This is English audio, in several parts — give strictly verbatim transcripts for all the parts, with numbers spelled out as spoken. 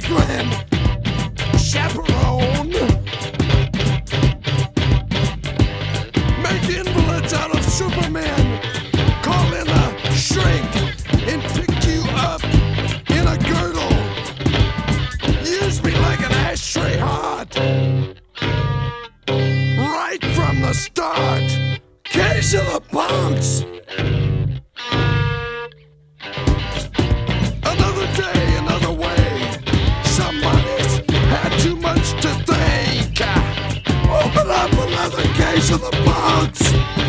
Grand Chaperone. Make invalids out of Superman. Call in a shrink and pick you up in a girdle. Use me like an ashtray hot. Right from the start. Case of the punks. Another day, another way. Somebody's had too much to think. Open up another case of the punks.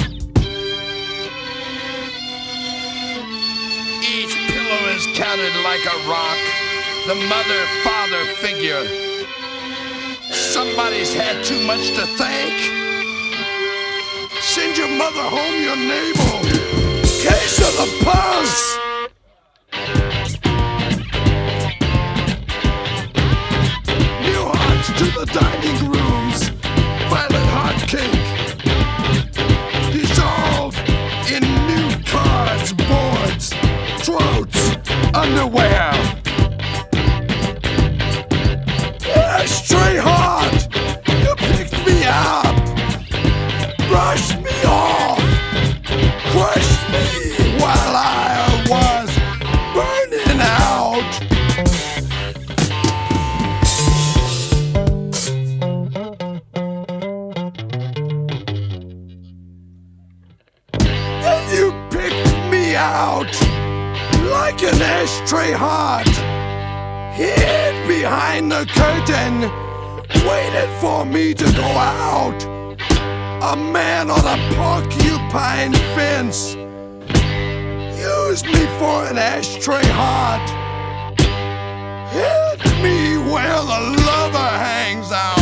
Each pillow is counted like a rock. The mother-father figure. Somebody's had too much to think. Send your mother home, your navel. Case of the punks. New hearts to the dining rooms. Violet hot cake. Dissolve in new cards, boards, throats, underwear. Ashtray hot. You picked me up. Brush me off, crushed me while I was burning out. Then you picked me out like an ashtray hot, hid behind the curtain, waited for me to go out. A man on a porcupine fence used me for an ashtray hot. Hit me where the lover hangs out.